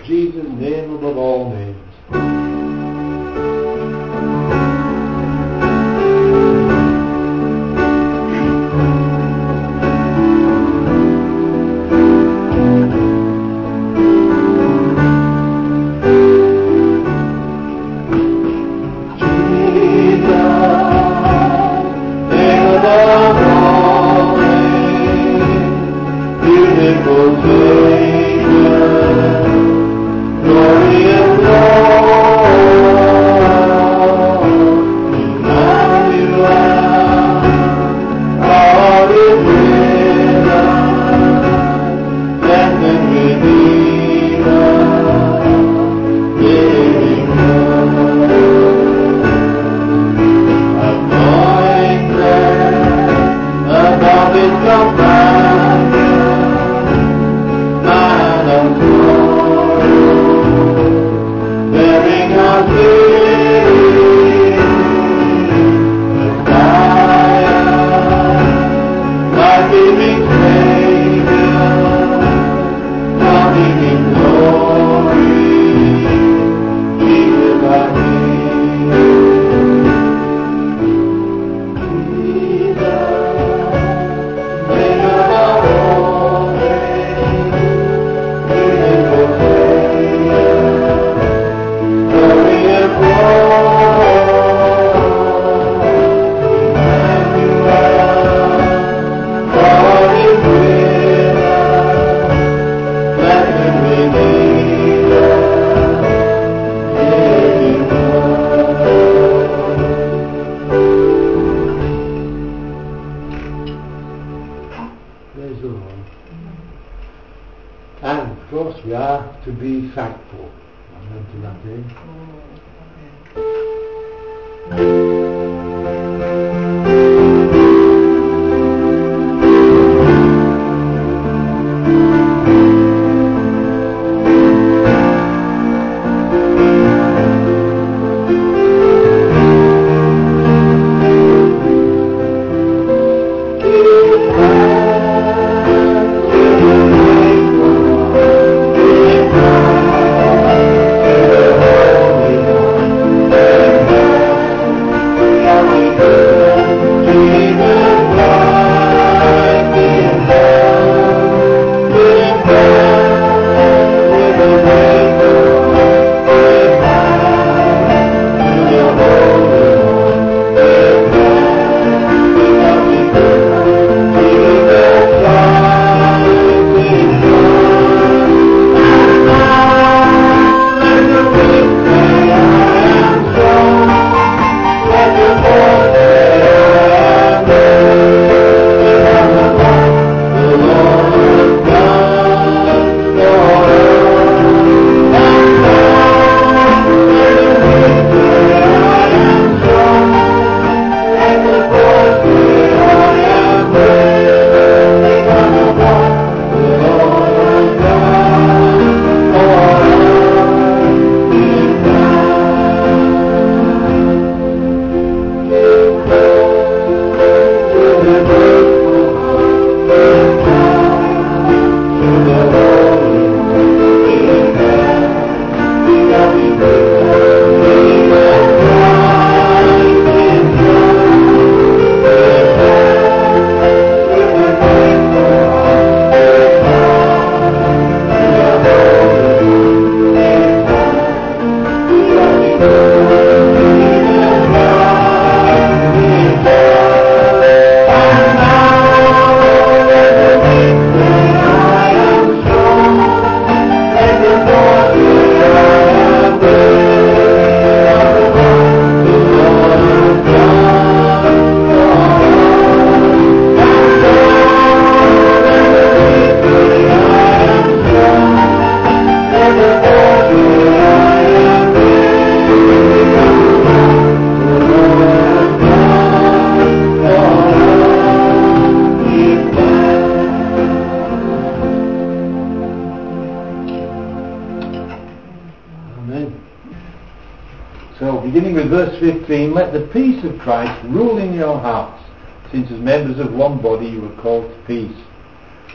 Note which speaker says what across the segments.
Speaker 1: Jesus' name above all names. And of course we are to be thankful. Amen to that, beginning with verse 15, let the peace of Christ rule in your hearts, since as members of one body you were called to peace,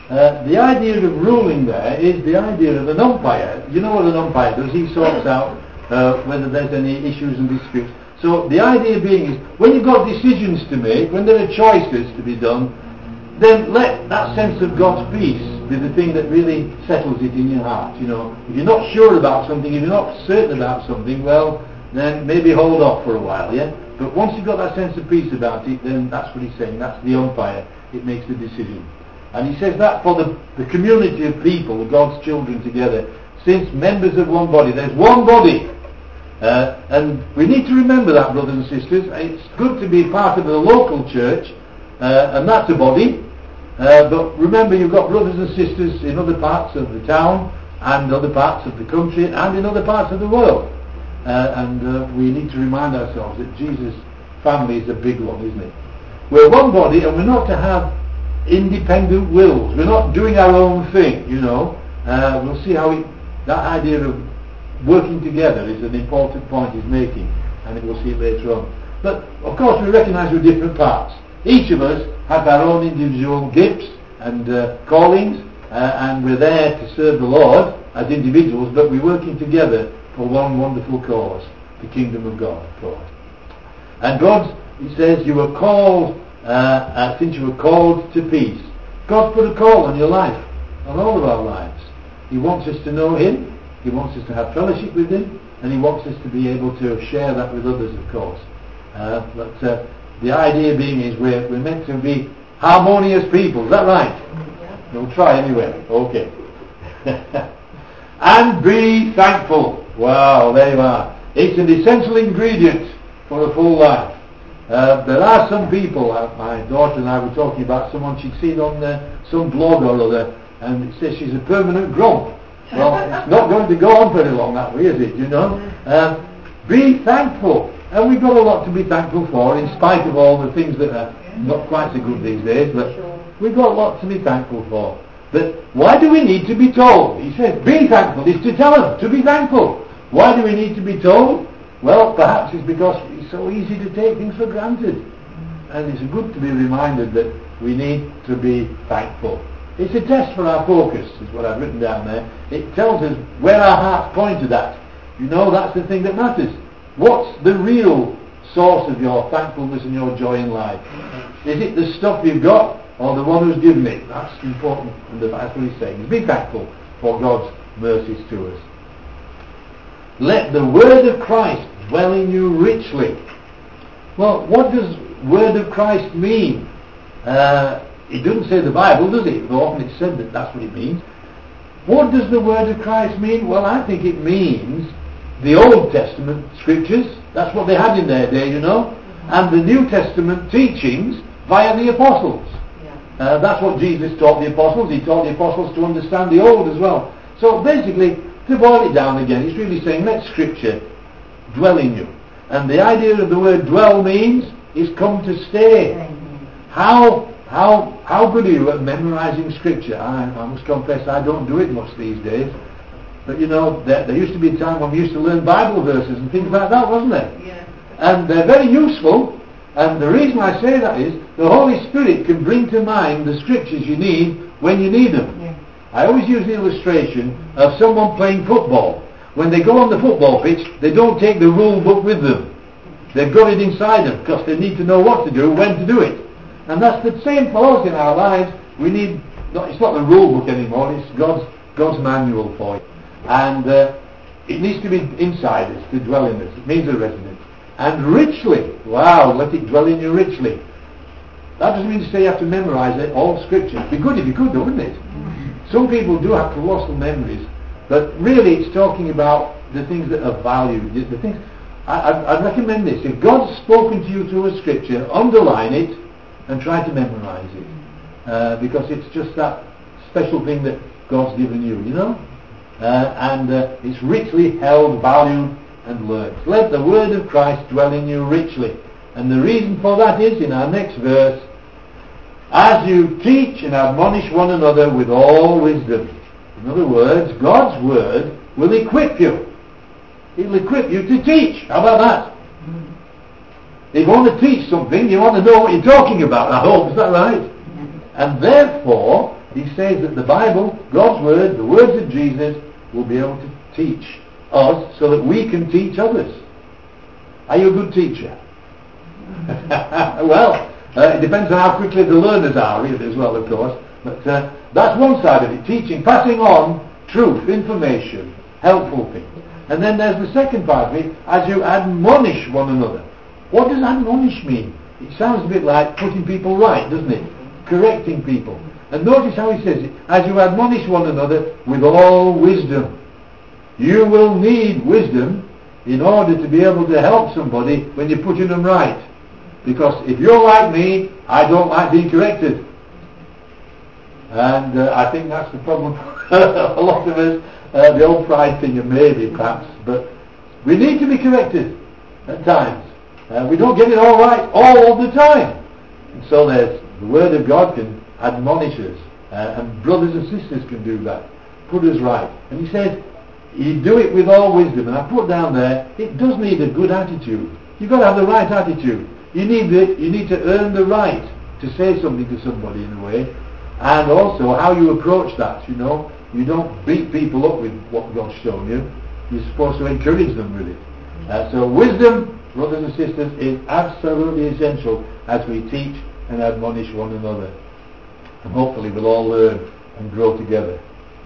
Speaker 2: The idea of ruling there is the idea of an umpire. You know what an umpire does? He sorts out whether there's any issues and disputes. So the idea being is, when you've got decisions to make, when there are choices to be done, then let that sense of God's peace be the thing that really settles it in your heart. You know, if you're not sure about something, if you're not certain about something, well, then maybe hold off for a while, yeah? But once you've got that sense of peace about it, then that's what he's saying. That's the umpire. It makes the decision. And he says that for the community of people, God's children together, since members of one body, there's one body. And we need to remember that, brothers and sisters. It's good to be part of the local church, and that's a body. But remember, you've got brothers and sisters in other parts of the town, and other parts of the country, and in other parts of the world. And we need to remind ourselves that Jesus' family is a big one, isn't it? We're one body, and we're not to have independent wills. We're not doing our own thing, you know. We'll see how that idea of working together is an important point he's making, and we'll see it later on. But of course we recognise we're different parts. Each of us have our own individual gifts and callings, and we're there to serve the Lord as individuals, but we're working together for one wonderful cause, the kingdom of God, of course. And God, he says, you were called, since you were called to peace. God's put a call on your life, on all of our lives. He wants us to know him, he wants us to have fellowship with him, and he wants us to be able to share that with others, of course. But the idea being is we're meant to be harmonious people. Is that right? Yeah. We'll try anyway. Okay. And be thankful. Wow, there you are. It's an essential ingredient for a full life. There are some people, my daughter and I were talking about someone she'd seen on some blog or other, and it says she's a permanent grump. Well, it's not going to go on very long that way, is it, you know? Be thankful. And we've got a lot to be thankful for, in spite of all the things that are not quite so good these days, but we've got a lot to be thankful for. But why do we need to be told? He says, be thankful. It's to tell us to be thankful. Why do we need to be told? Well, perhaps it's because it's so easy to take things for granted. And it's good to be reminded that we need to be thankful. It's a test for our focus, is what I've written down there. It tells us where our heart's pointed at. You know, that's the thing that matters. What's the real source of your thankfulness and your joy in life? Is it the stuff you've got, or the one who's given it? That's important, and that's what he's saying. Be thankful for God's mercies to us. Let the word of Christ dwell in you richly. Well, what does word of Christ mean? It doesn't say the Bible, does it? Though often it's said that that's what it means. What does the word of Christ mean? Well, I think it means the Old Testament scriptures. That's what they had in their day, you know. And the New Testament teachings via the apostles. That's what Jesus taught the apostles. He taught the apostles to understand the Old as well. So basically, to boil it down again, he's really saying, let Scripture dwell in you. And the idea of the word dwell means is come to stay. How good are you at memorising Scripture? I must confess I don't do it much these days. But you know, there used to be a time when we used to learn Bible verses and things like that, wasn't there? Yeah. And they're very useful. And the reason I say that is the Holy Spirit can bring to mind the Scriptures you need when you need them. Yeah. I always use the illustration of someone playing football. When they go on the football pitch, they don't take the rule book with them. They've got it inside them because they need to know what to do, when to do it. And that's the same for us in our lives. We need, it's not the rule book anymore, it's God's manual for it. And it needs to be inside us, to dwell in us. It means a residence. And richly, wow, let it dwell in you richly. That doesn't mean to say you have to memorise it, all Scripture. It'd be good if you could, though, wouldn't it? Some people do have colossal memories, but really it's talking about the things that are valued. The things. I'd recommend this. If God's spoken to you through a Scripture, underline it and try to memorise it. Because it's just that special thing that God's given you, you know? And it's richly held, valued and learned. Let the word of Christ dwell in you richly. And the reason for that is in our next verse, as you teach and admonish one another with all wisdom. In other words, God's word will equip you. It will equip you to teach. How about that? If you want to teach something, you want to know what you're talking about, I hope. Is that right? And therefore, he says that the Bible, God's Word, the words of Jesus, will be able to teach us so that we can teach others. Are you a good teacher? Well, it depends on how quickly the learners are really as well, of course. But that's one side of it, teaching, passing on truth, information, helpful things. And then there's the second part of it, as you admonish one another. What does admonish mean? It sounds a bit like putting people right, doesn't it? Correcting people. And notice how he says it, as you admonish one another with all wisdom. You will need wisdom in order to be able to help somebody when you're putting them right. Because if you're like me, I don't like being corrected. And I think that's the problem a lot of us, the old pride thing, maybe perhaps, but we need to be corrected at times. We don't get it all right all the time. And so there's the Word of God can admonish us, and brothers and sisters can do that, put us right. And he says, you do it with all wisdom. And I put down there, it does need a good attitude. You've got to have the right attitude. You need to earn the right to say something to somebody in a way, and also how you approach that. You know, you don't beat people up with what God's shown you. You're supposed to encourage them with it. So wisdom, brothers and sisters, is absolutely essential as we teach and admonish one another. And hopefully we'll all learn and grow together.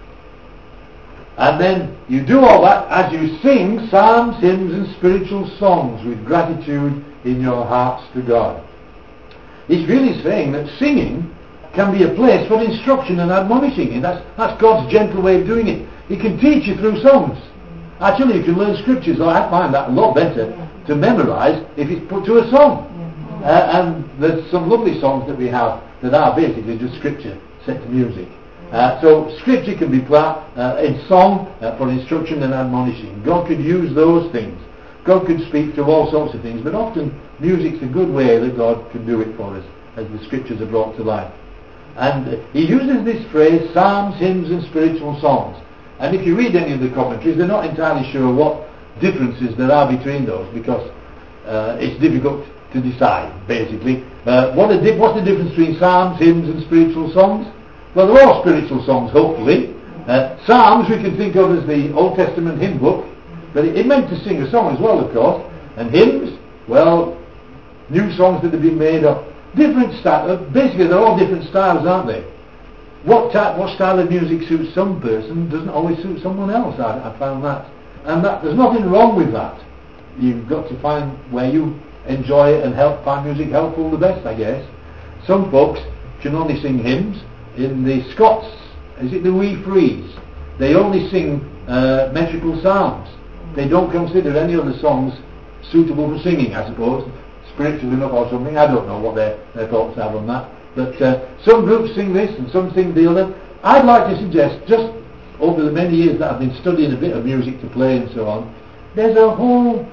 Speaker 2: And then you do all that as you sing psalms, hymns and spiritual songs with gratitude in your hearts to God. He's really saying that singing can be a place for instruction and admonishing. And that's God's gentle way of doing it. He can teach you through songs. Actually, you can learn scriptures. I find that a lot better to memorize if it's put to a song. And there's some lovely songs that we have that are basically just scripture set to music. So scripture can be put in song for instruction and admonishing. God could use those things. God could speak to all sorts of things, but often music's a good way that God can do it for us as the scriptures are brought to life. And he uses this phrase, psalms, hymns and spiritual songs. And if you read any of the commentaries, they're not entirely sure what differences there are between those, because it's difficult to decide, basically. What's the difference between psalms, hymns and spiritual songs? Well, they're all spiritual songs, hopefully. Psalms we can think of as the Old Testament hymn book, but it meant to sing a song as well, of course. And hymns, well, new songs that have been made up. Different style. Basically, they're all different styles, aren't they? What style of music suits some person doesn't always suit someone else. I found that. And there's nothing wrong with that. You've got to find where you enjoy it and find music helpful the best, I guess. Some folks can only sing hymns. In the Scots, is it the Wee Frees? They only sing metrical psalms. They don't consider any other songs suitable for singing, I suppose. Spiritual enough or something. I don't know what their thoughts are on that. But some groups sing this and some sing the other. I'd like to suggest, just over the many years that I've been studying a bit of music to play and so on, there's a whole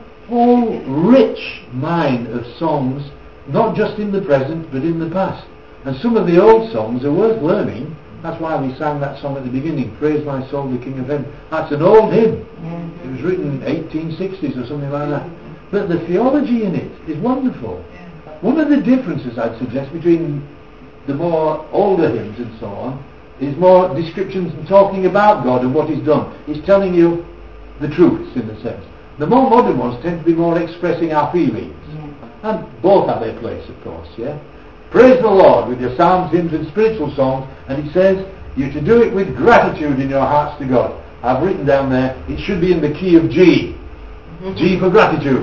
Speaker 2: rich mine of songs, not just in the present but in the past. And some of the old songs are worth learning. That's why we sang that song at the beginning, Praise My Soul, the King of Heaven. That's an old hymn. It was written in 1860s or something like that. But the theology in it is wonderful. One of the differences I'd suggest between the more older hymns and so on is more descriptions and talking about God and what He's done. He's telling you the truths, in a sense. The more modern ones tend to be more expressing our feelings. And both have their place, of course, yeah? Praise the Lord with your psalms, hymns and spiritual songs, and it says you're to do it with gratitude in your hearts to God. I've written down there, it should be in the key of G. G for gratitude.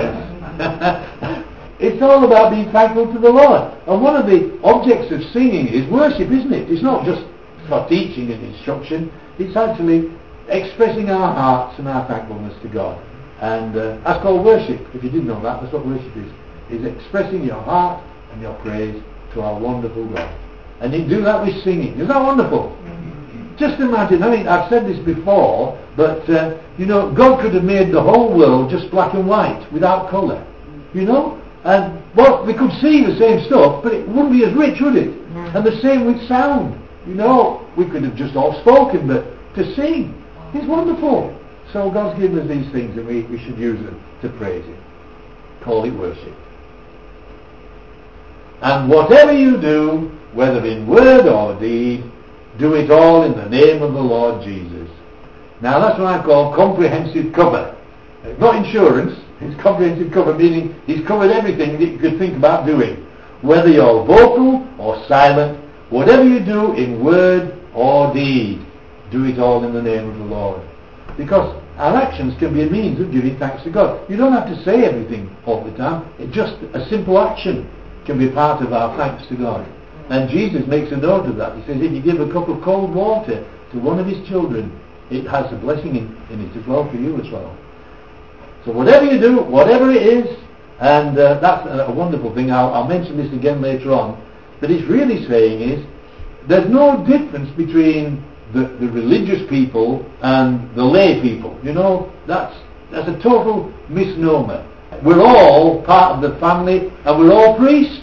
Speaker 2: Yes. It's all about being thankful to the Lord. And one of the objects of singing is worship, isn't it? It's not just for teaching and instruction. It's actually expressing our hearts and our thankfulness to God. And that's called worship. If you didn't know that, that's what worship is expressing your heart and your praise to our wonderful God. And you do that with singing. Isn't that wonderful? Just imagine, I mean, I've said this before, but God could have made the whole world just black and white without colour, and well, we could see the same stuff, but it wouldn't be as rich, would it? And the same with sound. We could have just all spoken, but to sing is wonderful. So God's given us these things, and we should use them to praise Him. Call it worship. And whatever you do, whether in word or deed, do it all in the name of the Lord Jesus. Now that's what I call comprehensive cover. Not insurance, it's comprehensive cover, meaning he's covered everything that you could think about doing. Whether you're vocal or silent, whatever you do in word or deed, do it all in the name of the Lord. Because our actions can be a means of giving thanks to God. You don't have to say everything all the time. It's just a simple action can be part of our thanks to God. And Jesus makes a note of that. He says if you give a cup of cold water to one of his children, it has a blessing in it as well for you as well. So whatever you do, whatever it is, and that's a wonderful thing. I'll mention this again later on. But it's really saying is there's no difference between the religious people and the lay people. You know, that's a total misnomer. We're all part of the family and we're all priests.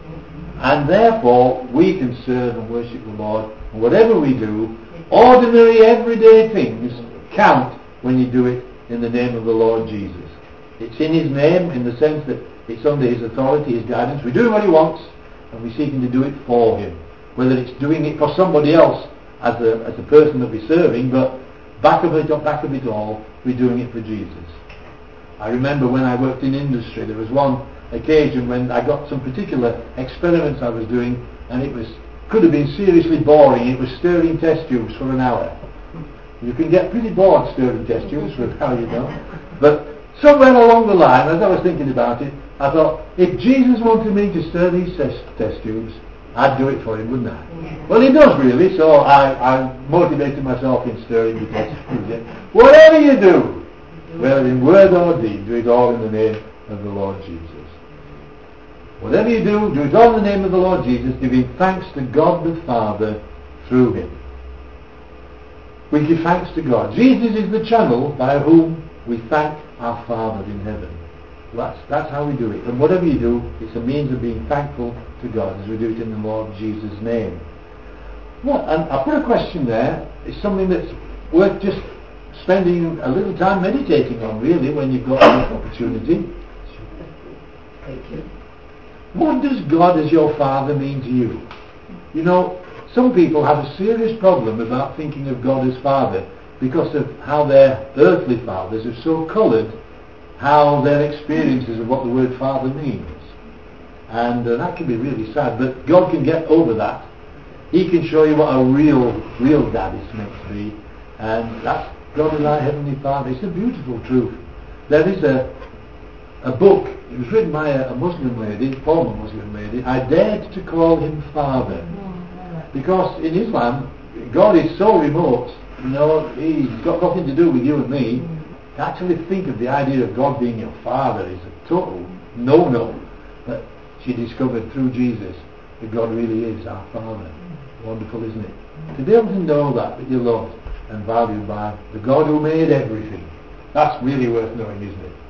Speaker 2: And therefore we can serve and worship the Lord. And whatever we do, ordinary everyday things count when you do it in the name of the Lord Jesus. It's in his name in the sense that it's under his authority, his guidance. We're doing what he wants and we're seeking to do it for him. Whether it's doing it for somebody else as the person that we're serving, but back of it all, we're doing it for Jesus. I remember when I worked in industry, there was one occasion when I got some particular experiments I was doing, and it could have been seriously boring. It was stirring test tubes for an hour. You can get pretty bored stirring test tubes for an hour, you know. But somewhere along the line, as I was thinking about it, I thought, if Jesus wanted me to stir these test tubes, I'd do it for him, wouldn't I? Yeah. Well, he does really, so I motivated myself in stirring the test tubes. Yeah. Whatever you do, whether in word or deed, do it all in the name of the Lord Jesus. Whatever you do, do it all in the name of the Lord Jesus, giving thanks to God the Father through him. We give thanks to God. Jesus is the channel by whom we thank our Father in heaven. That's how we do it. And whatever you do, it's a means of being thankful to God as we do it in the Lord Jesus' name. Well, and I put a question there. It's something that's worth just spending a little time meditating on, really, when you've got an opportunity.
Speaker 3: Thank you.
Speaker 2: What does God as your Father mean to you? You know, some people have a serious problem about thinking of God as Father because of how their earthly fathers have so coloured how their experiences of what the word Father means. And that can be really sad, but God can get over that. He can show you what a real dad is meant to be, and that's God is our Heavenly Father. It's a beautiful truth. There is a book, it was written by a Muslim lady, former Muslim lady. I dared to call him Father, because in Islam, God is so remote, you know, he's got nothing to do with you and me. To actually think of the idea of God being your Father is a total no-no. But she discovered through Jesus that God really is our Father. Wonderful, isn't it? To be able to know that you're loved and valued by the God who made everything. That's really worth knowing, isn't it?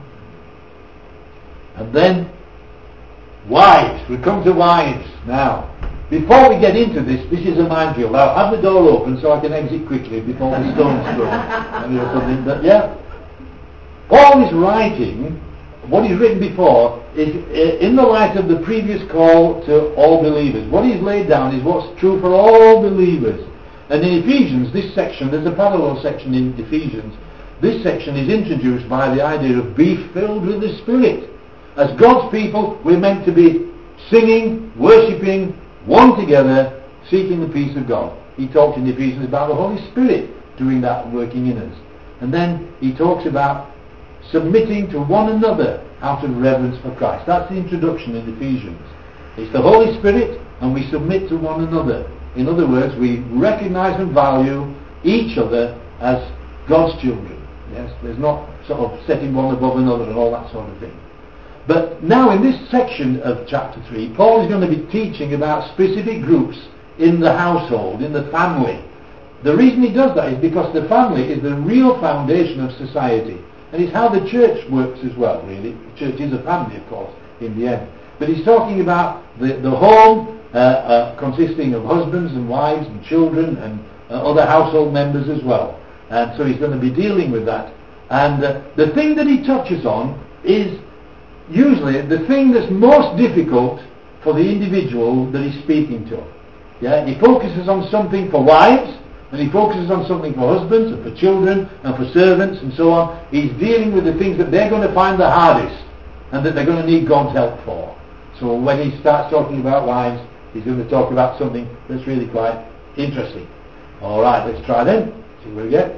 Speaker 2: And then, wives. We come to wives now. Before we get into this is a minefield. I'll have the door open so I can exit quickly before the stone's thrown. Or something. But yeah, Paul is writing, what he's written before is in the light of the previous call to all believers. What he's laid down is what's true for all believers. And in Ephesians, this section, there's a parallel section in Ephesians. This section is introduced by the idea of be filled with the Spirit. As God's people, we're meant to be singing, worshipping, one together, seeking the peace of God. He talks in Ephesians about the Holy Spirit doing that and working in us. And then he talks about submitting to one another out of reverence for Christ. That's the introduction in Ephesians. It's the Holy Spirit and we submit to one another. In other words, we recognize and value each other as God's children. Yes, there's not sort of setting one above another and all that sort of thing. But now in this section of chapter 3, Paul is going to be teaching about specific groups in the household, in the family. The reason he does that is because the family is the real foundation of society. And it's how the church works as well, really. The church is a family, of course, in the end. But he's talking about the home consisting of husbands and wives and children and other household members as well. And so he's going to be dealing with that. And the thing that he touches on is usually the thing that's most difficult for the individual that he's speaking to. Yeah, he focuses on something for wives, and he focuses on something for husbands and for children and for servants and so on. He's dealing with the things that they're going to find the hardest and that they're going to need God's help for. So when he starts talking about wives, he's going to talk about something that's really quite interesting. Alright, let's try then. See where we get.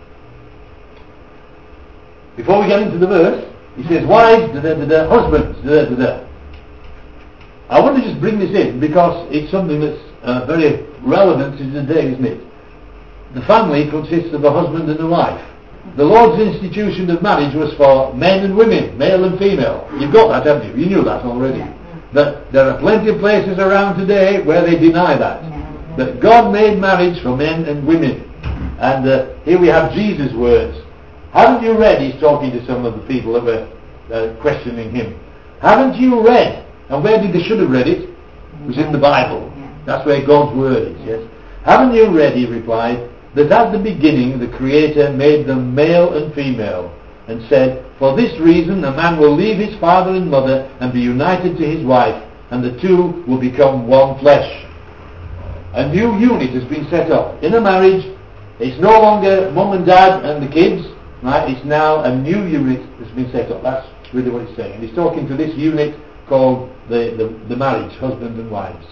Speaker 2: Before we get into the verse, he says, wives, husbands, I want to just bring this in because it's something that's very relevant to today, isn't it? The family consists of a husband and a wife. The Lord's institution of marriage was for men and women, male and female. You've got that, haven't you? You knew that already. But there are plenty of places around today where they deny that. But God made marriage for men and women. And here we have Jesus' words. Haven't you read, he's talking to some of the people that were questioning him. Haven't you read? And where did they should have read it? It was in the Bible. That's where God's word is, yes. Haven't you read, he replied, that at the beginning the Creator made them male and female, and said, for this reason a man will leave his father and mother and be united to his wife, and the two will become one flesh. A new unit has been set up. In a marriage, it's no longer mum and dad and the kids, right? It's now a new unit that's been set up. That's really what he's saying. And he's talking to this unit called the marriage, husband and wives.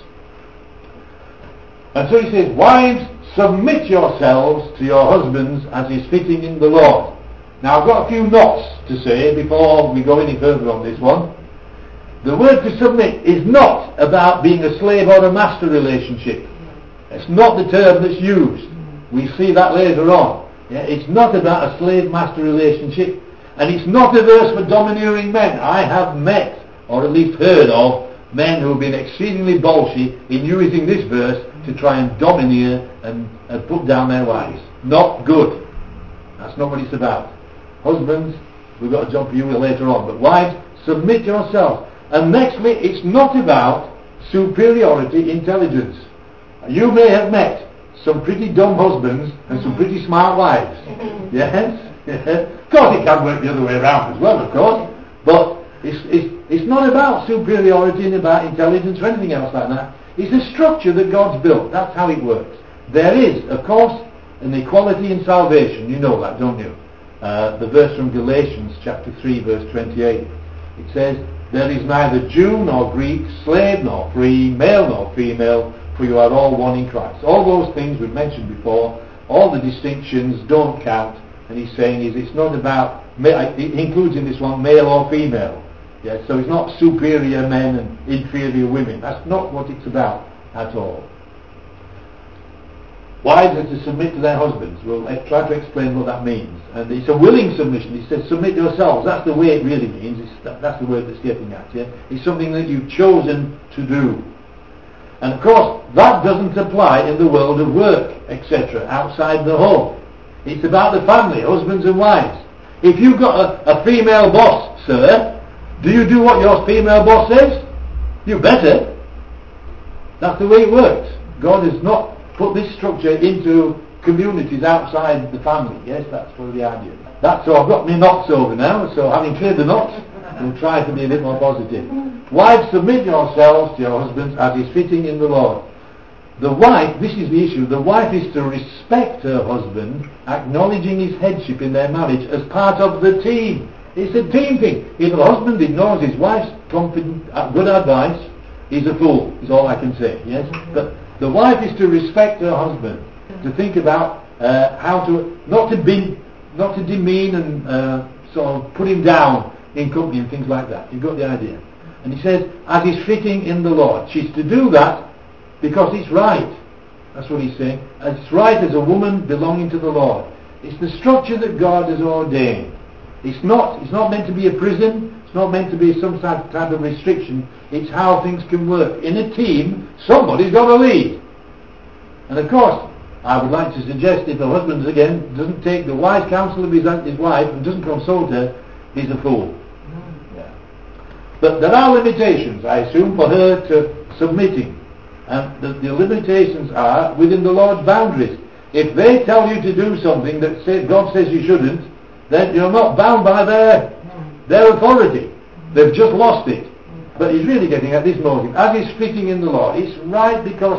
Speaker 2: And so he says, wives, submit yourselves to your husbands as is fitting in the Lord. Now I've got a few notes to say before we go any further on this one. The word to submit is not about being a slave or a master relationship. It's not the term that's used. We see that later on. Yeah, it's not about a slave-master relationship, and it's not a verse for domineering men. I have met, or at least heard of, men who have been exceedingly bolshy in using this verse to try and domineer and put down their wives. Not good. That's not what it's about. Husbands, we've got a job for you later on, but wives, submit yourselves. And nextly, it's not about superiority intelligence. You may have met some pretty dumb husbands and some pretty smart wives. Yes? Of course it can work the other way around as well, of course. But it's not about superiority and about intelligence or anything else like that. It's a structure that God's built. That's how it works. There is, of course, an equality in salvation. You know that, don't you? The verse from Galatians chapter 3 verse 28. It says, there is neither Jew nor Greek, slave nor free, male nor female, for you are all one in Christ. All those things we've mentioned before, all the distinctions don't count. And he's saying it's not about, it includes in this one male or female. Yes, so it's not superior men and inferior women. That's not what it's about at all. Wives are to submit to their husbands. We'll try to explain what that means. And it's a willing submission. He says, submit yourselves. That's the way it really means. That's the word that's getting at. Yeah? It's something that you've chosen to do. And of course, that doesn't apply in the world of work, etc., outside the home. It's about the family, husbands and wives. If you've got a female boss, sir, do you do what your female boss says? You better. That's the way it works. God has not put this structure into communities outside the family. Yes, that's what the idea is. So I've got my knots over now, so having cleared the knots, we'll try to be a bit more positive. Wives, submit yourselves to your husbands as is fitting in the Lord. The wife, this is the issue, the wife is to respect her husband, acknowledging his headship in their marriage as part of the team. It's a team thing. If a husband ignores his wife's good advice, he's a fool, is all I can say. Yes, but the wife is to respect her husband, to think about how to not to demean and sort of put him down in company and things like that. You've got the idea. And he says, as is fitting in the Lord. She's to do that because it's right. That's what he's saying. It's right as a woman belonging to the Lord. It's the structure that God has ordained. It's not meant to be a prison. It's not meant to be some type of restriction. It's how things can work. In a team, somebody's got to lead. And of course, I would like to suggest if a husband, again, doesn't take the wise counsel of his wife and doesn't consult her, he's a fool. Yeah. But there are limitations, I assume, for her to submitting. And the limitations are within the Lord's boundaries. If they tell you to do something that God says you shouldn't, then you're not bound by their authority. They've just lost it. But he's really getting at this motive. As is fitting in the Lord. It's right because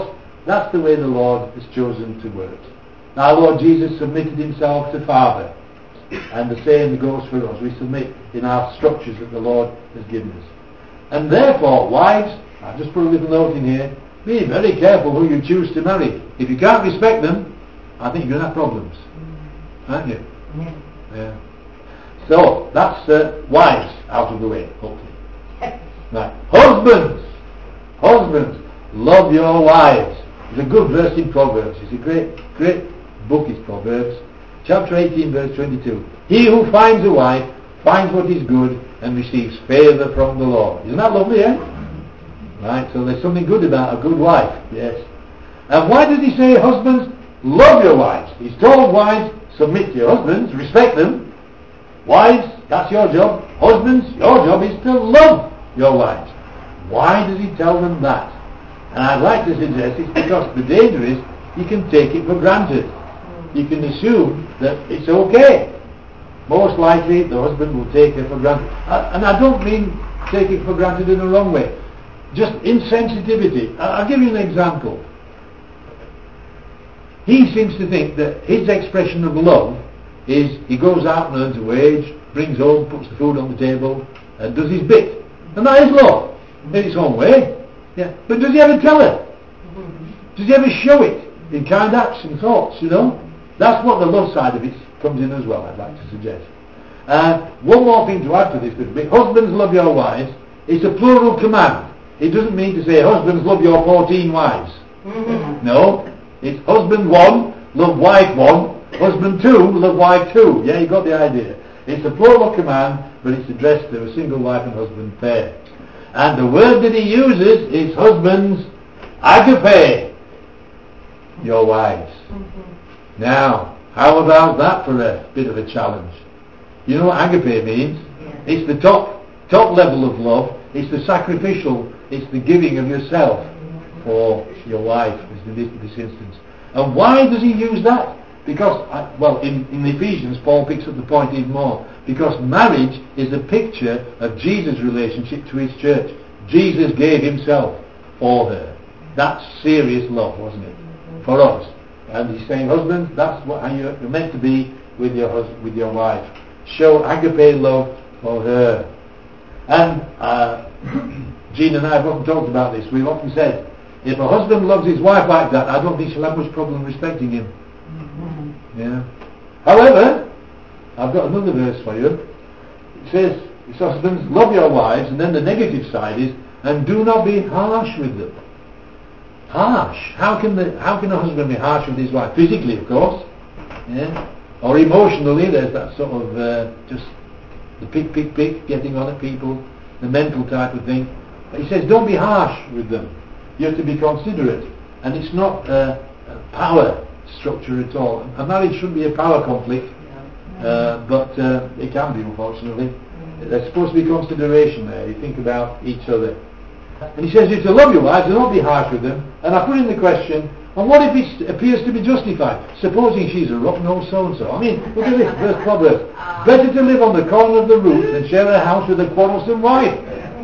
Speaker 2: That's the way the Lord has chosen to work. Our Lord Jesus submitted himself to Father, and the same goes for us. We submit in our structures that the Lord has given us. And therefore, wives, I've just put a little note in here, be very careful who you choose to marry. If you can't respect them, I think you're going to have problems. Aren't you? Yeah. So, that's wives out of the way, hopefully. Right. Husbands, love your wives. There's a good verse in Proverbs. It's a great book is Proverbs. Chapter 18, verse 22. He who finds a wife finds what is good and receives favour from the Lord. Isn't that lovely, eh? Right, so there's something good about a good wife, yes. And why does he say, husbands, love your wives? He's told wives, submit to your husbands, respect them. Wives, that's your job. Husbands, your job is to love your wives. Why does he tell them that? And I'd like to suggest it's because the danger is you can take it for granted. You can assume that it's okay. Most likely the husband will take it for granted. And I don't mean take it for granted in the wrong way. Just insensitivity. I'll give you an example. He seems to think that his expression of love is he goes out and earns a wage, brings home, puts the food on the table, and does his bit. And that is love, in its own way. Yeah. But does he ever tell her? Does he ever show it in kind acts and thoughts, you know? That's what the love side of it comes in as well, I'd like to suggest. One more thing to add to this little bit. Husbands, love your wives. It's a plural command. It doesn't mean to say, husbands, love your 14 wives. No. It's husband 1, love wife 1. Husband 2, love wife 2. Yeah, you got the idea. It's a plural command, but it's addressed to a single wife and husband pair. And the word that he uses is husbands, agape, your wives. Now, how about that for a bit of a challenge? You know what agape means? It's the top level of love. It's the sacrificial, it's the giving of yourself for your wife, in this instance. And why does he use that? Because, in Ephesians, Paul picks up the point even more. Because marriage is a picture of Jesus' relationship to his church. Jesus gave himself for her. That's serious love, wasn't it? For us. And he's saying, husbands, that's how you're meant to be with your wife. Show agape love for her. And Jean and I have often talked about this. We've often said, if a husband loves his wife like that, I don't think she'll have much problem respecting him. Yeah. However, I've got another verse for you. It says, husbands, love your wives, and then the negative side is, and do not be harsh with them. Harsh. How can a husband be harsh with his wife? Physically, of course. Yeah. Or emotionally, there's that sort of just the pick, getting on at people, the mental type of thing. But he says, don't be harsh with them. You have to be considerate. And it's not a power structure at all. A marriage shouldn't be a power conflict, but it can be, unfortunately. There's supposed to be consideration there. You think about each other. And he says, you have to love your wives and not be harsh with them. And I put in the question, and what if it appears to be justified? Supposing she's a rotten-nosed so-and-so. I mean, look at this, verse Proverbs. Better to live on the corner of the roof than share a house with a quarrelsome wife.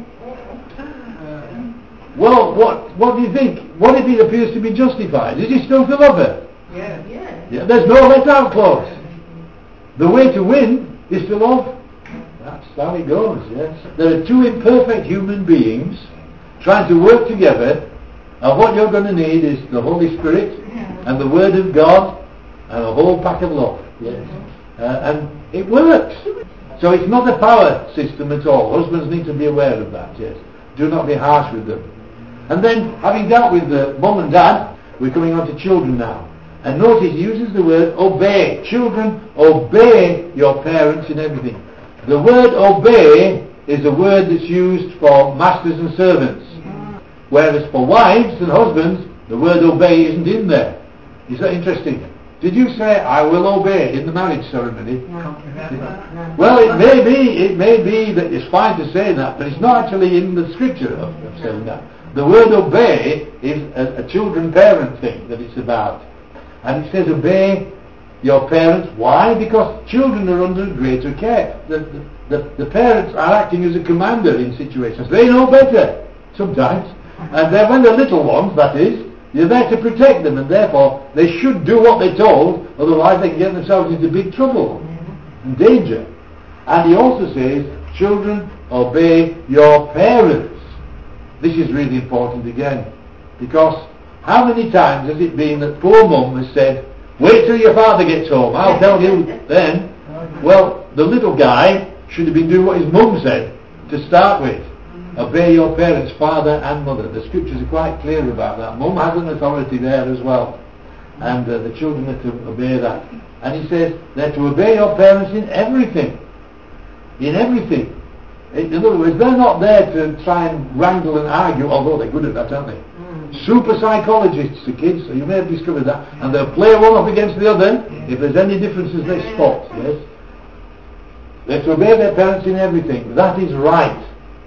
Speaker 2: Well, what do you think? What if it appears to be justified? Is he still to love her? Yeah. There's no let-out clause. The way to win is to love. That's how it goes, yes. There are two imperfect human beings trying to work together, and what you're going to need is the Holy Spirit and the Word of God and a whole pack of love. Yes. And it works. So it's not a power system at all. Husbands need to be aware of that, yes. Do not be harsh with them. And then, having dealt with mum and dad, we're coming on to children now. And notice he uses the word obey. Children, obey your parents in everything. The word obey is a word that's used for masters and servants. Whereas for wives and husbands, the word obey isn't in there. Is that interesting? Did you say, I will obey in the marriage ceremony? No. Well, it may be that it's fine to say that, but it's not actually in the scripture of saying that. The word obey is a children-parent thing that it's about. And it says obey your parents. Why? Because children are under greater care. The parents are acting as a commander in situations. They know better sometimes. And then when they're little ones, that is, You're there to protect them, and therefore they should do what they're told, otherwise they can get themselves into big trouble and danger. And he also says, children, obey your parents. This is really important again, because how many times has it been that poor mum has said, wait till your father gets home, I'll tell you then. Well, the little guy should have been doing what his mum said to start with. Obey your parents, father and mother. The scriptures are quite clear about that. Mum has an authority there as well, and the children are to obey that. And he says they're to obey your parents in everything. In everything. In other words, they're not there to try and wrangle and argue, although they're good at that, aren't they? Super psychologists, the kids, so you may have discovered that, and they'll play one off against the other. If there's any differences, they spot. Yes, they're to obey their parents in everything. That is right.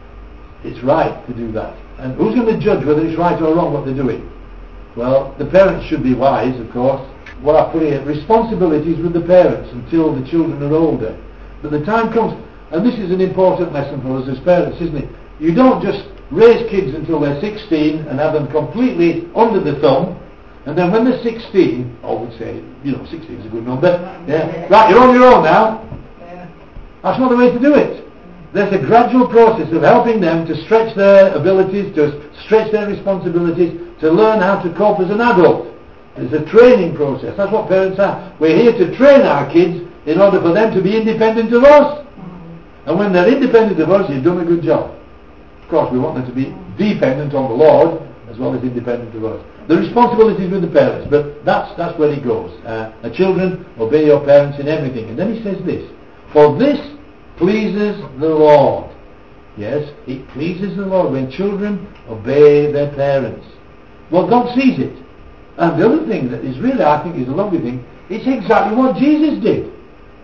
Speaker 2: It's right to do that. And who's going to judge whether it's right or wrong what they're doing? Well, the parents should be wise, of course. What I put here, responsibilities with the parents until the children are older. But the time comes, and this is an important lesson for us as parents, isn't it? You don't just raise kids until they're 16 and have them completely under the thumb, and then when they're 16, I would say, 16 is a good number. Yeah. Right, you're on your own now. That's not the way to do it. There's a gradual process of helping them to stretch their abilities, to stretch their responsibilities, to learn how to cope as an adult. It's a training process. That's what parents are. We're here to train our kids in order for them to be independent of us. And when they're independent of us, you've done a good job. Of course, we want them to be dependent on the Lord as well as independent of us. The responsibility is with the parents, but that's where it goes. Children, obey your parents in everything. And then he says this, for this pleases the Lord. Yes, it pleases the Lord when children obey their parents. Well, God sees it. And the other thing that is really, I think, is a lovely thing, it's exactly what Jesus did.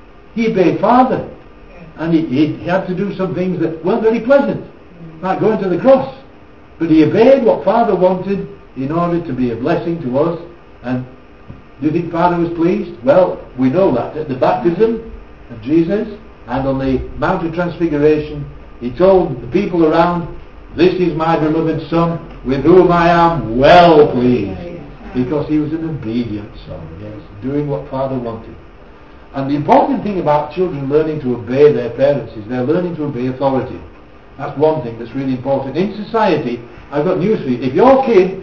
Speaker 2: He obeyed Father. And he had to do some things that weren't very pleasant, like going to the cross. But he obeyed what Father wanted in order to be a blessing to us. And do you think Father was pleased? Well, we know that. At the baptism of Jesus and on the Mount of Transfiguration, he told the people around, this is my beloved Son, with whom I am well pleased. Because he was an obedient son, yes, doing what Father wanted. And the important thing about children learning to obey their parents is they're learning to obey authority. That's one thing that's really important. In society, I've got news for you. If your kid,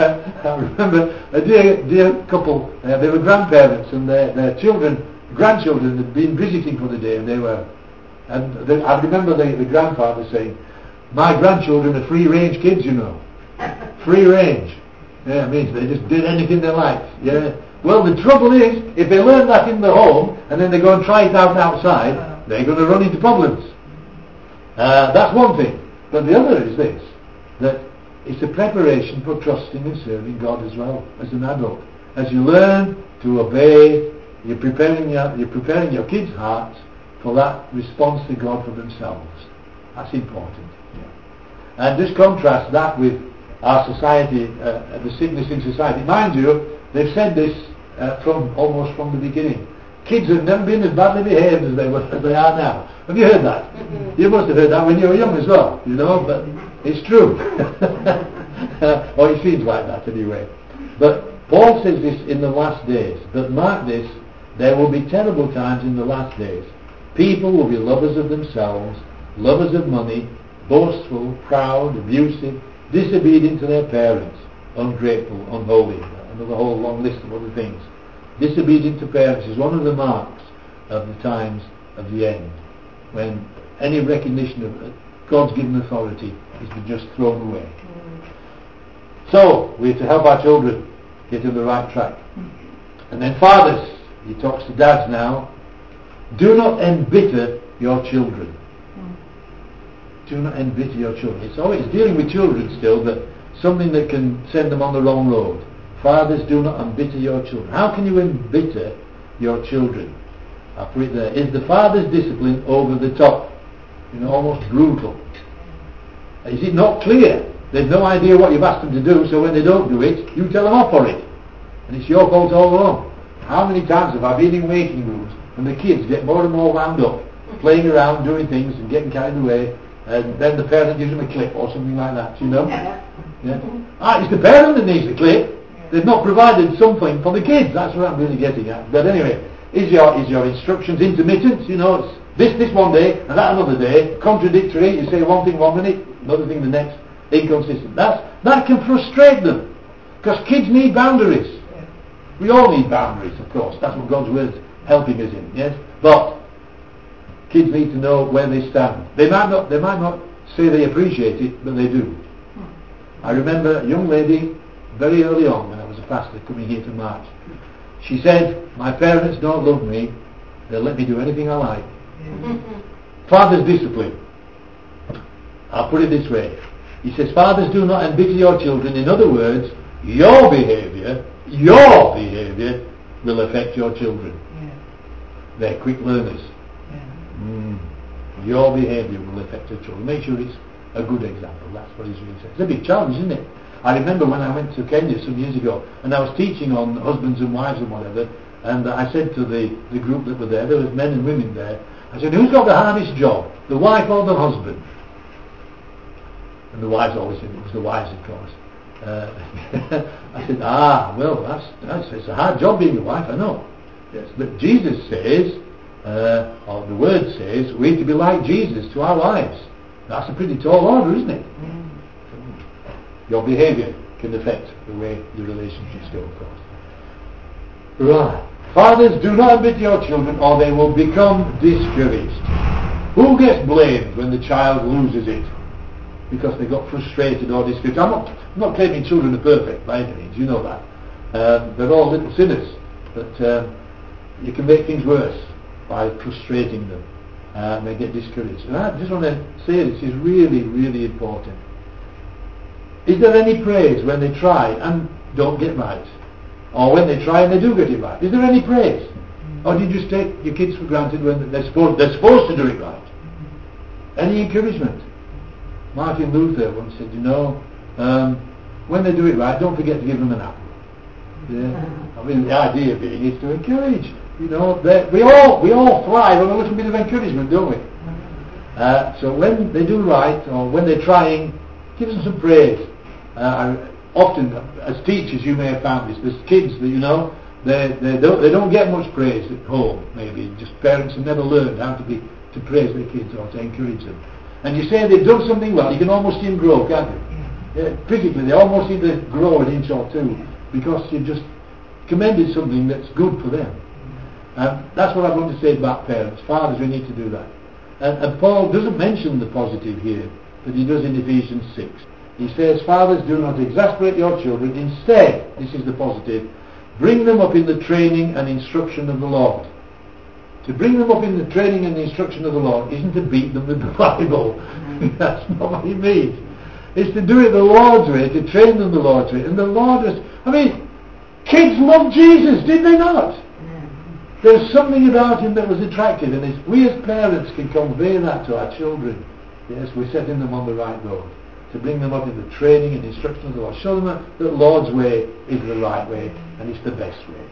Speaker 2: I remember a dear couple, they were grandparents, and their grandchildren had been visiting for the day, and I remember the grandfather saying, my grandchildren are free-range kids, free range. Yeah, it means they just did anything they liked. Yeah. Well, the trouble is, if they learn that in the home and then they go and try it out outside, they're going to run into problems. That's one thing. But the other is this, that it's a preparation for trusting and serving God as well as an adult. As you learn to obey, you're preparing your kids' hearts for that response to God for themselves. That's important. Yeah. And just contrast that with our society, the sickness in society. Mind you, they've said this almost from the beginning. Kids have never been as badly behaved as they are now. Have you heard that? Mm-hmm. You must have heard that when you were young as well, but it's true. Or it seems like that anyway. But Paul says this in the last days. But mark this, there will be terrible times in the last days. People will be lovers of themselves, lovers of money, boastful, proud, abusive, disobedient to their parents, ungrateful, unholy, another whole long list of other things. Disobedient to parents is one of the marks of the times of the end, when any recognition of God's given authority is just thrown away. So, we have to help our children get on the right track. And then fathers, he talks to dads now, do not embitter your children. Do not embitter your children. It's always dealing with children still, but something that can send them on the wrong road. Fathers, do not embitter your children. How can you embitter your children? I'll put it there. Is the father's discipline over the top? Almost brutal. Is it not clear? They've no idea what you've asked them to do, so when they don't do it, you tell them off for it. And it's your fault all along. How many times have I been in waiting rooms and the kids get more and more wound up, playing around, doing things and getting carried away, and then the parent gives them a clip or something like that, Yeah. It's the parent that needs the clip. They've not provided something for the kids. That's what I'm really getting at. But anyway, is your instructions intermittent? You know, it's this one day and that another day, contradictory. You say one thing 1 minute, another thing the next, inconsistent. That can frustrate them, because kids need boundaries. We all need boundaries, of course. That's what God's word is helping us in. Yes, but kids need to know where they stand. They might not say they appreciate it, but they do. I remember a young lady very early on when I was a pastor coming here to March. She said, "My parents don't love me. They'll let me do anything I like." Father's discipline. I'll put it this way. He says, fathers, do not embitter your children. In other words, your behaviour will affect your children. They're quick learners. Your behaviour will affect your children. Make sure it's a good example. That's what he's really saying. It's a big challenge, isn't it? I remember when I went to Kenya some years ago, and I was teaching on husbands and wives and whatever, and I said to the group that were there was men and women there, I said, who's got the hardest job, the wife or the husband? And the wives always said it was the wives, of course. I said, well, it's a hard job being a wife, I know. Yes, but Jesus says, or the word says, we need to be like Jesus to our wives. That's a pretty tall order, isn't it? Your behaviour can affect the way the relationships go, of course. Right. Fathers, do not embitter your children, or they will become discouraged. Who gets blamed when the child loses it? Because they got frustrated or discouraged. I'm not claiming children are perfect by any means, you know that. They're all little sinners. But you can make things worse by frustrating them. And they get discouraged. And I just want to say this is really, really important. Is there any praise when they try and don't get right? Or when they try and they do get it right? Is there any praise? Or do you just take your kids for granted when they're supposed to do it right? Any encouragement? Martin Luther once said, when they do it right, don't forget to give them an apple. Yeah. I mean, the idea being is to encourage. We all thrive on a little bit of encouragement, don't we? So when they do right, or when they're trying, give them some praise. Often, as teachers, you may have found this. There's kids that they don't get much praise at home. Maybe just parents have never learned how to praise their kids or to encourage them. And you say they've done something well. You can almost see them grow, can't you? Yeah, physically, they almost seem to grow an inch or two because you've just commended something that's good for them. That's what I want to say about parents. Fathers, we need to do that. And Paul doesn't mention the positive here, but he does in Ephesians 6. He says, fathers, do not exasperate your children. Instead, this is the positive, bring them up in the training and instruction of the Lord. To bring them up in the training and the instruction of the Lord isn't to beat them with the Bible. That's not what he means. It's to do it the Lord's way, to train them the Lord's way. And the Lord is... kids loved Jesus, did they not? There's something about him that was attractive, and we as parents can convey that to our children. Yes, we're setting them on the right road. To bring them up in the training and instruction of the Lord. Show them that the Lord's way is the right way, and it's the best way.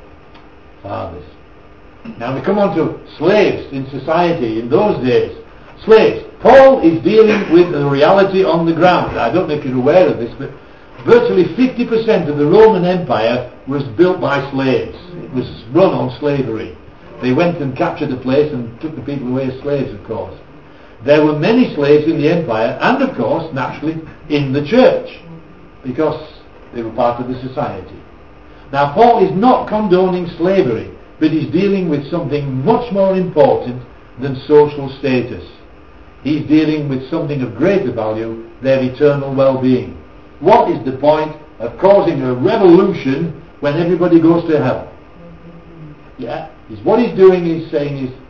Speaker 2: Fathers. Now we come on to slaves in society in those days. Slaves. Paul is dealing with the reality on the ground. I don't know if you're aware of this, but virtually 50% of the Roman Empire was built by slaves. It was run on slavery. They went and captured the place and took the people away as slaves, of course. There were many slaves in the empire, and of course, naturally, in the church, because they were part of the society. Now, Paul is not condoning slavery, but he's dealing with something much more important than social status. He's dealing with something of greater value, their eternal well-being. What is the point of causing a revolution when everybody goes to hell? Yeah, what he's doing is saying is,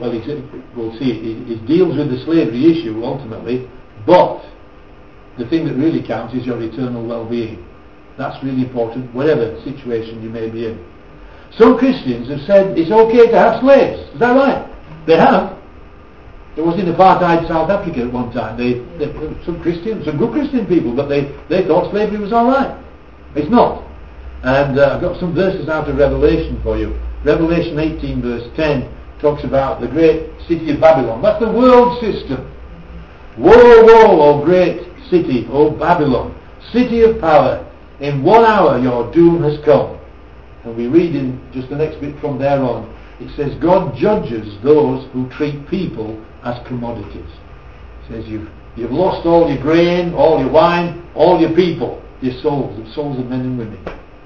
Speaker 2: we'll see, it deals with the slavery issue ultimately, but the thing that really counts is your eternal well-being. That's really important, whatever situation you may be in. Some Christians have said it's okay to have slaves. Is that right? They have. There was in apartheid South Africa at one time. Some good Christian people, but they thought slavery was all right. It's not. And I've got some verses out of Revelation for you. Revelation 18 verse 10 talks about the great city of Babylon. That's the world system. Woe, woe, O great city, O Babylon, city of power, in 1 hour your doom has come. And we read in just the next bit from there on, it says, God judges those who treat people as commodities. It says you've lost all your grain, all your wine, all your people, your souls, the souls of men and women.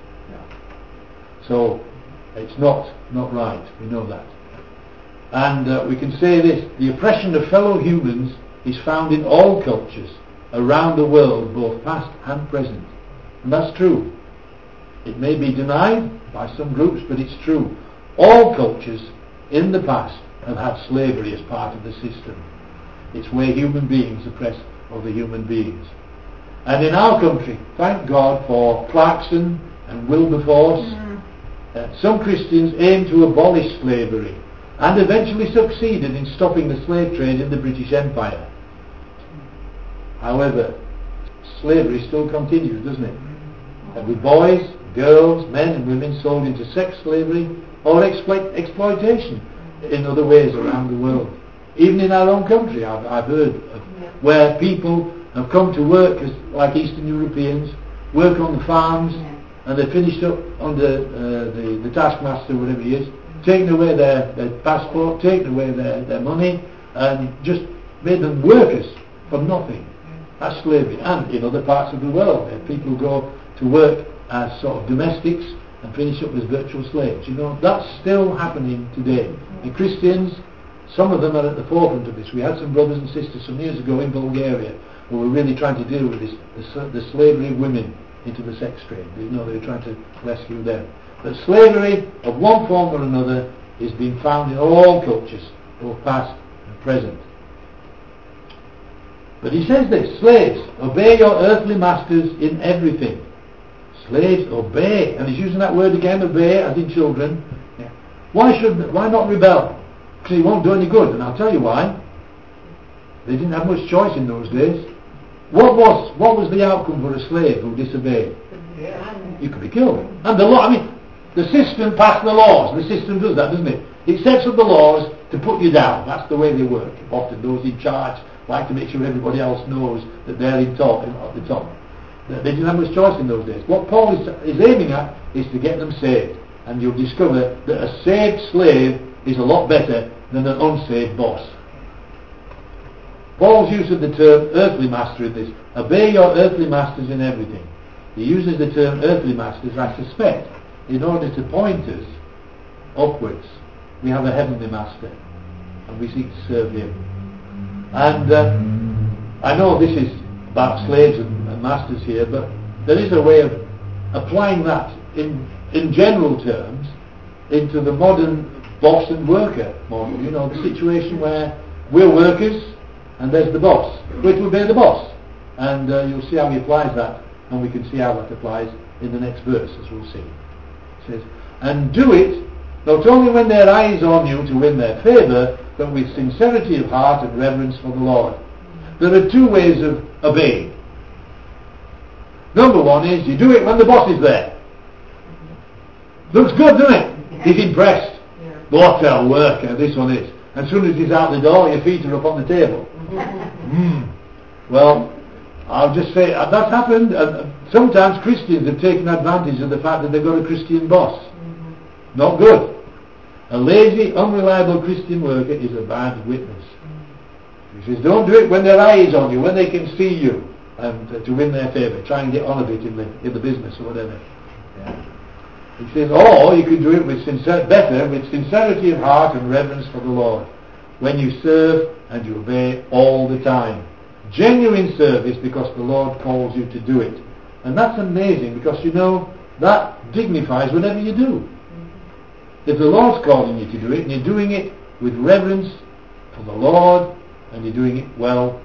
Speaker 2: So it's not right, we know that. And we can say this, the oppression of fellow humans is found in all cultures around the world, both past and present. And that's true. It may be denied by some groups, but it's true. All cultures in the past have had slavery as part of the system. It's where human beings oppress other human beings. And in our country, thank God for Clarkson and Wilberforce, some Christians aim to abolish slavery and eventually succeeded in stopping the slave trade in the British Empire. However, slavery still continues, doesn't it? And with boys, girls, men and women sold into sex slavery or exploitation in other ways around the world. Even in our own country, I've heard of where people have come to work as, like Eastern Europeans, work on the farms, and they finished up under the taskmaster, whatever he is, taking away their passport, taking away their money, and just made them workers for nothing. That's slavery. And in other parts of the world, there are people who go to work as sort of domestics and finish up as virtual slaves. You know, that's still happening today. And Christians, some of them are at the forefront of this. We had some brothers and sisters some years ago in Bulgaria who were really trying to deal with this, the slavery of women into the sex trade. You know, they were trying to rescue them. But slavery of one form or another is being found in all cultures, both past and present. But he says this, slaves, obey your earthly masters in everything. Slaves, obey. And he's using that word again, obey, as in children. Yeah. Why not rebel? Because it won't do any good, and I'll tell you why. They didn't have much choice in those days. What was the outcome for a slave who disobeyed? You could be killed. And the law, the system passed the laws. The system does that, doesn't it? It sets up the laws to put you down. That's the way they work. Often those in charge like to make sure everybody else knows that they're at the top. They didn't have much choice in those days. What Paul is aiming at is to get them saved. And you'll discover that a saved slave is a lot better than an unsaved boss. Paul's use of the term earthly master in this, obey your earthly masters in everything. He uses the term earthly masters, I suspect, in order to point us upwards. We have a heavenly master, and we seek to serve him. And I know this is about slaves and masters here, but there is a way of applying that in general terms into the modern boss and worker model. You know, the situation where we're workers and there's the boss. We're to obey the boss. And you'll see how he applies that, and we can see how that applies in the next verse, as we'll see. It says, and do it not only when their eye is on you to win their favour, but with sincerity of heart and reverence for the Lord. There are two ways of obeying. Number one is you do it when the boss is there. Looks good, doesn't it? He's impressed. What a worker this one is. As soon as he's out the door, your feet are up on the table. Well, I'll just say that's happened. Sometimes Christians have taken advantage of the fact that they've got a Christian boss. Not good. A lazy, unreliable Christian worker is a bad witness. He says, don't do it when their eye is on you, when they can see you, and to win their favour. Try and get on a bit in the business or whatever. Yeah. He says, or you can do it with sincerity of heart and reverence for the Lord, when you serve and you obey all the time. Genuine service because the Lord calls you to do it. And that's amazing, because you know, that dignifies whatever you do. If the Lord's calling you to do it, and you're doing it with reverence for the Lord, and you're doing it well,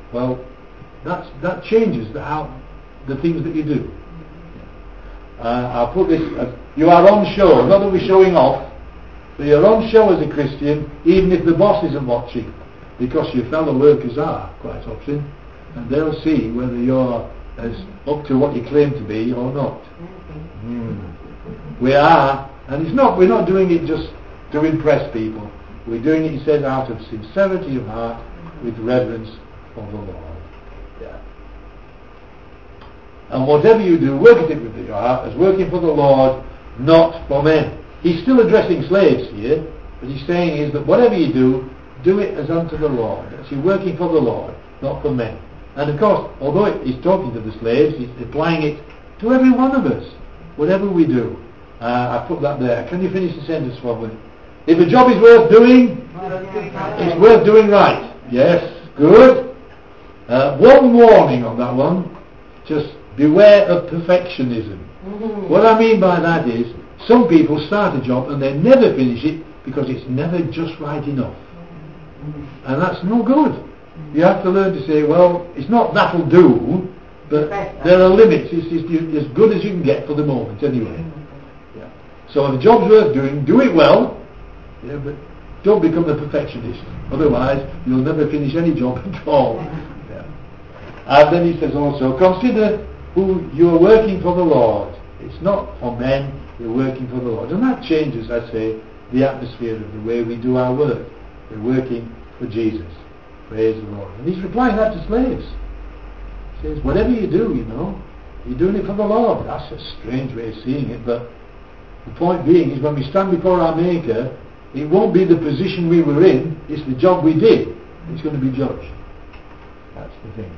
Speaker 2: that changes the things that you do. I'll put this, you are on show, not that we're showing off, but you're on show as a Christian, even if the boss isn't watching, because your fellow workers are, quite often, and they'll see whether you're as up to what you claim to be or not. We are, and we're not doing it just to impress people. We're doing it, he says, out of sincerity of heart, with reverence for the Lord. Yeah. And whatever you do, work at it with your heart as working for the Lord, not for men. He's still addressing slaves here, but he's saying is that whatever you do it as unto the Lord. So you're working for the Lord, not for men. And of course, although he's talking to the slaves, he's applying it to every one of us. Whatever we do. I put that there. Can you finish the sentence for me? If a job is worth doing, it's worth doing right. Yes, good. One warning on that one. Just beware of perfectionism. What I mean by that is, some people start a job and they never finish it because it's never just right enough. And that's no good. You have to learn to say, well, it's not that'll do, but there are limits. It's as good as you can get for the moment anyway. Yeah. So if a job's worth doing, do it well, but don't become a perfectionist. Otherwise, you'll never finish any job at all. Yeah. And then he says also, consider who you're working for the Lord. It's not for men, you're working for the Lord. And that changes, I say, the atmosphere of the way we do our work. We're working for Jesus. Praise the Lord. And he's replying that to slaves. He says, whatever you do, you're doing it for the Lord. That's a strange way of seeing it, but the point being is when we stand before our Maker, it won't be the position we were in, it's the job we did. It's going to be judged. That's the thing.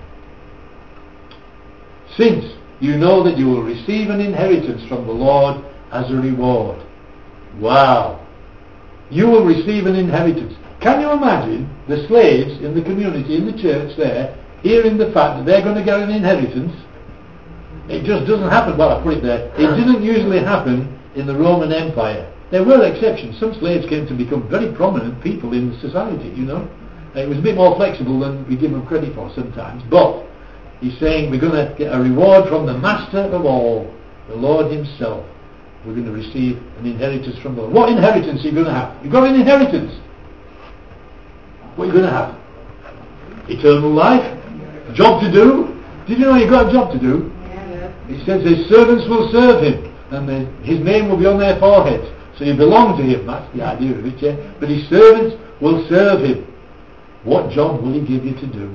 Speaker 2: Since you know that you will receive an inheritance from the Lord as a reward. Wow. You will receive an inheritance. Can you imagine the slaves in the community, in the church there, hearing the fact that they're going to get an inheritance? It just doesn't happen. Well, I put it there. It didn't usually happen in the Roman Empire. There were exceptions. Some slaves came to become very prominent people in society, It was a bit more flexible than we give them credit for sometimes. But he's saying we're going to get a reward from the Master of all, the Lord himself. We're going to receive an inheritance from the Lord. What inheritance are you going to have? You've got an inheritance. What are you going to have? Eternal life? A job to do? Did you know you've got a job to do? He says his servants will serve him, and his name will be on their foreheads. So you belong to him. That's the idea of it, yeah? But his servants will serve him. What job will he give you to do?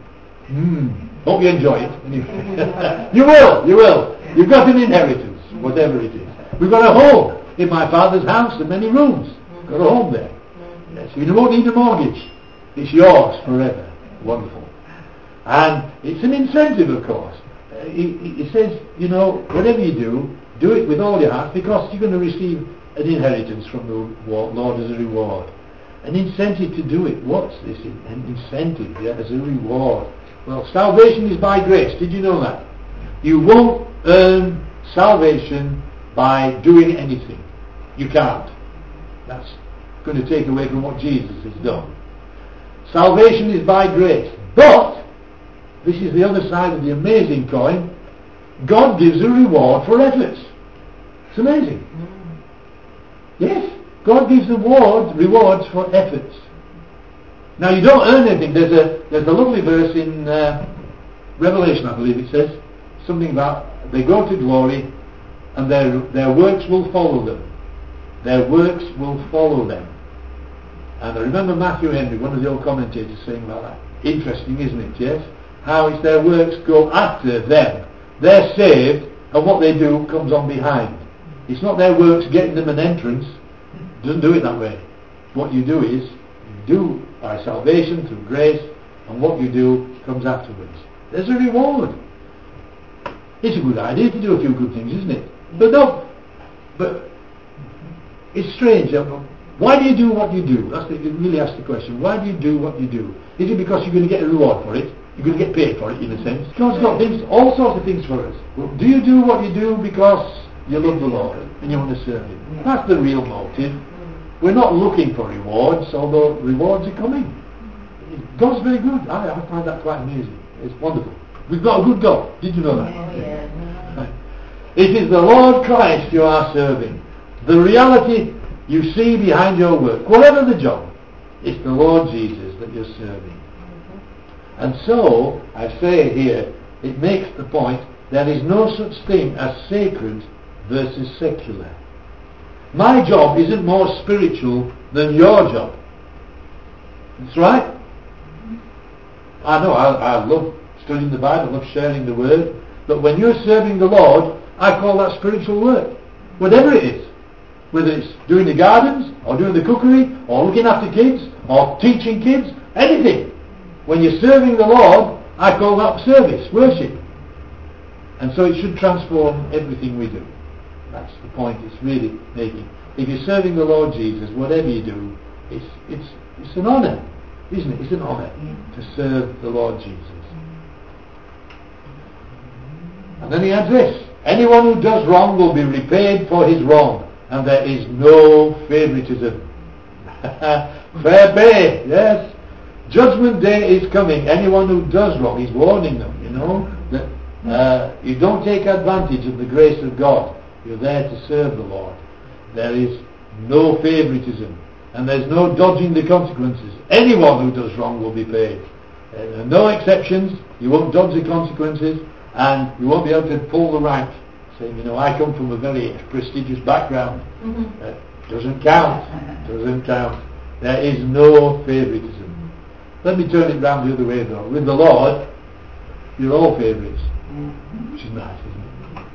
Speaker 2: Hope you enjoy it. Anyway. You will. You've got an inheritance, whatever it is. We've got a home in my father's house and many rooms. Got a home there. Yes, you won't need a mortgage. It's yours forever. Wonderful. And it's an incentive, of course. He says, whatever you do it with all your heart because you're going to receive an inheritance from the Lord as a reward. An incentive to do it. What's this? An incentive, as a reward. Well, salvation is by grace. Did you know that? You won't earn salvation by doing anything. You can't. That's going to take away from what Jesus has done. Salvation is by grace. But, this is the other side of the amazing coin, God gives a reward for efforts. It's amazing. Yes, God gives rewards for efforts. Now you don't earn anything. There's a lovely verse in Revelation, I believe it says, something about they go to glory and their works will follow them. Their works will follow them. And I remember Matthew Henry, one of the old commentators, saying about that. Interesting, isn't it? Yes? How it's their works go after them. They're saved, and what they do comes on behind. It's not their works getting them an entrance. It doesn't do it that way. What you do is, you do by salvation through grace, and what you do comes afterwards. There's a reward. It's a good idea to do a few good things, isn't it? But it's strange. Why do you do what you do? You really ask the question. Why do you do what you do? Is it because you're going to get a reward for it? You're going to get paid for it, in a sense? God's got things, all sorts of things for us. Well, do you do what you do because you love the Lord and you want to serve Him? That's the real motive. We're not looking for rewards, although rewards are coming. God's very good. I find that quite amazing. It's wonderful. We've got a good God. Did you know that? Yeah. It is the Lord Christ you are serving. The reality you see behind your work, whatever the job, it's the Lord Jesus that you're serving. And so, I say here, it makes the point, there is no such thing as sacred versus secular. My job isn't more spiritual than your job. That's right. I know, I love studying the Bible, I love sharing the Word, But when you're serving the Lord, I call that spiritual work. Whatever it is. Whether it's doing the gardens, or doing the cookery, or looking after kids, or teaching kids, anything. When you're serving the Lord, I call that service, worship. And so it should transform everything we do. That's the point it's really making. If you're serving the Lord Jesus, whatever you do, it's an honour, isn't it? It's an honour to serve the Lord Jesus. And then he adds this: anyone who does wrong will be repaid for his wrong, and there is no favouritism. Fair pay, yes. Judgment day is coming. Anyone who does wrong, he's warning them, that you don't take advantage of the grace of God. You're there to serve the Lord. There is no favouritism, and there's no dodging the consequences. Anyone who does wrong will be paid. There are no exceptions. You won't dodge the consequences, and you won't be able to pull the rank, saying, I come from a very prestigious background. Doesn't count. Doesn't count. There is no favouritism. Let me turn it round the other way though. With the Lord, you're all favourites. Which is nice, isn't it?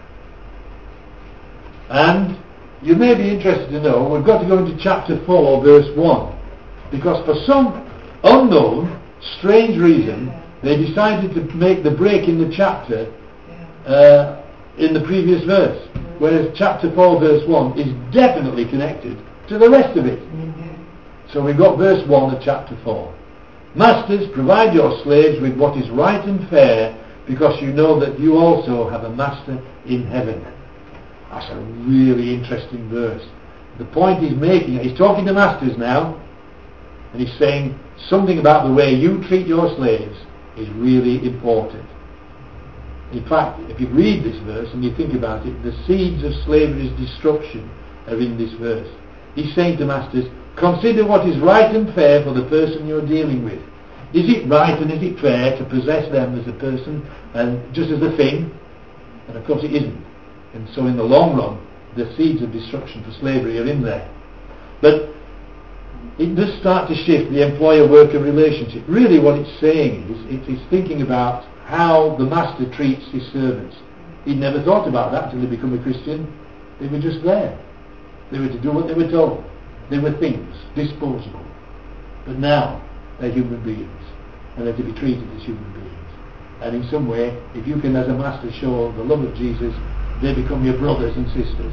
Speaker 2: And you may be interested to know, we've got to go into chapter 4, verse 1. Because for some unknown, strange reason, they decided to make the break in the chapter in the previous verse. Whereas chapter 4, verse 1 is definitely connected to the rest of it. So we've got verse 1 of chapter 4. Masters, provide your slaves with what is right and fair, because you know that you also have a master in heaven. That's a really interesting verse. The point he's making, he's talking to masters now, and he's saying something about the way you treat your slaves is really important. In fact, if you read this verse and you think about it, the seeds of slavery's destruction are in this verse. He's saying to masters, consider what is right and fair for the person you're dealing with. Is it right and is it fair to possess them as a person and just as a thing? And of course it isn't. And so in the long run, the seeds of destruction for slavery are in there. But it does start to shift the employer-worker relationship. Really what it's saying is, it's thinking about how the master treats his servants. He'd never thought about that until they become a Christian. They were just there. They were to do what they were told. They were things, disposable. But now, they're human beings, and they're to be treated as human beings. And in some way, if you can as a master show the love of Jesus, they become your brothers and sisters.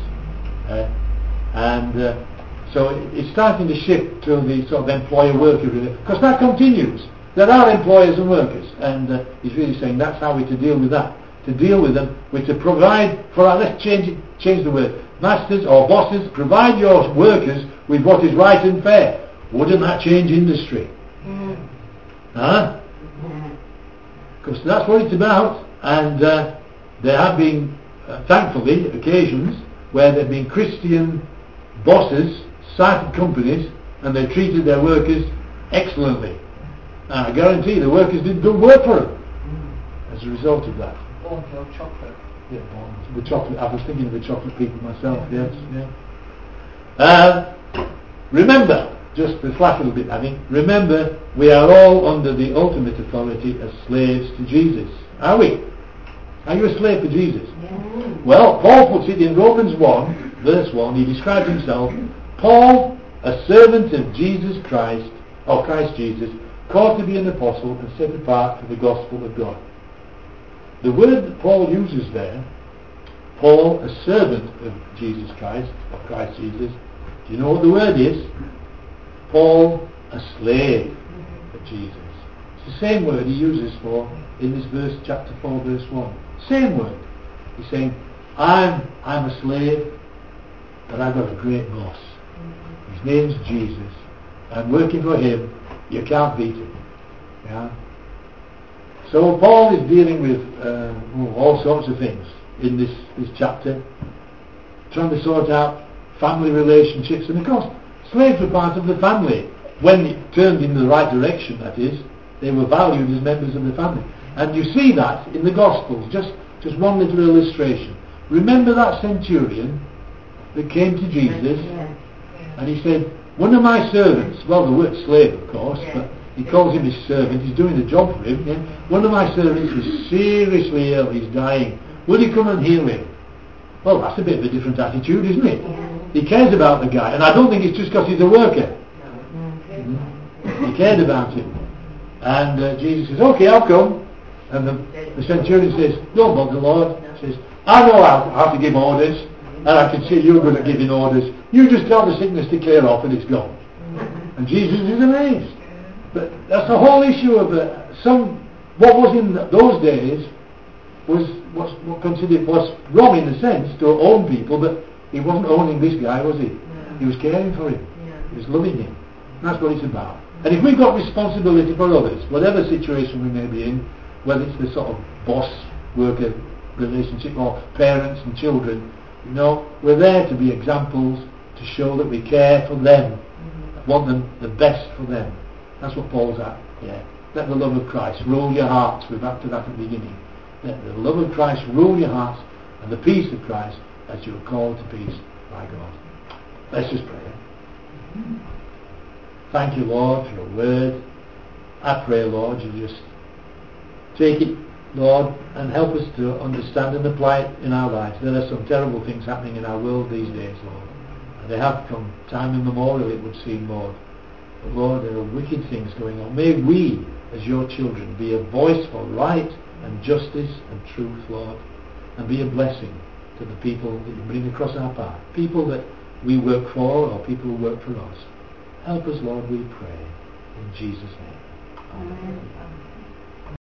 Speaker 2: So it's starting to shift to the sort of employer-worker relationship, because that continues. There are employers and workers, and he's really saying that's how we're to deal with that. To deal with them, we're to provide for our, let's change the word. Masters or bosses, provide your workers with what is right and fair. Wouldn't that change industry? Huh? Because that's what it's about. And there have been, thankfully, occasions where there have been Christian bosses started companies and they treated their workers excellently. And I guarantee the workers did good work for them as a result of that.
Speaker 3: Bourneville chocolate.
Speaker 2: Yeah, the chocolate. I was thinking of the chocolate people myself. Yes, yeah. Remember, just to flash a little bit, remember, we are all under the ultimate authority as slaves to Jesus. Are we? Are you a slave for Jesus?
Speaker 3: Yeah.
Speaker 2: Well, Paul puts it in Romans 1, verse 1. He describes himself, Paul, a servant of Jesus Christ, or Christ Jesus, called to be an apostle and set apart for the gospel of God. The word that Paul uses there, Paul, a servant of Jesus Christ, of Christ Jesus, do you know what the word is? Paul, a slave of Jesus. It's the same word he uses for in this verse, chapter 4, verse 1. Same word. He's saying, I'm a slave, but I've got a great boss. His name's Jesus. I'm working for him. You can't beat him. Yeah? So Paul is dealing with all sorts of things in this chapter, trying to sort out family relationships, and of course slaves were part of the family. When it turned in the right direction, that is, they were valued as members of the family. And you see that in the Gospels. Just one little illustration. Remember that centurion that came to Jesus, and he said, one of my servants, well, the word slave of course, but He calls him his servant. He's doing the job for him. Yeah? One of my servants is seriously ill. He's dying. Will you come and heal him? Well, that's a bit of a different attitude, isn't it? He cares about the guy, and I don't think it's just because he's a worker. He cared about him. And Jesus says, okay, I'll come. And the centurion says, don't bother, Lord. He says, I know how to give orders, and I can see you're good at giving orders. You just tell the sickness to clear off and it's gone. And Jesus is amazed. But that's the whole issue of what was in those days was considered was wrong in a sense to own people, but he wasn't owning this guy, was he? He was caring for him. He was loving him. That's what it's about. And if we've got responsibility for others, whatever situation we may be in, whether it's the sort of boss-worker relationship or parents and children, we're there to be examples, to show that we care for them, want them the best for them. That's what Paul's at. Yeah. Let the love of Christ rule your hearts. We're back to that at the beginning. Let the love of Christ rule your hearts, and the peace of Christ as you are called to peace by God. Let's just pray. Thank you, Lord, for your word. I pray, Lord, you just take it, Lord, and help us to understand and apply it in our lives. There are some terrible things happening in our world these days, Lord. And they have from time immemorial, it would seem, Lord. But Lord, there are wicked things going on. May we, as your children, be a voice for right and justice and truth, Lord, and be a blessing to the people that you bring across our path, people that we work for or people who work for us. Help us, Lord, we pray. In Jesus' name. Amen.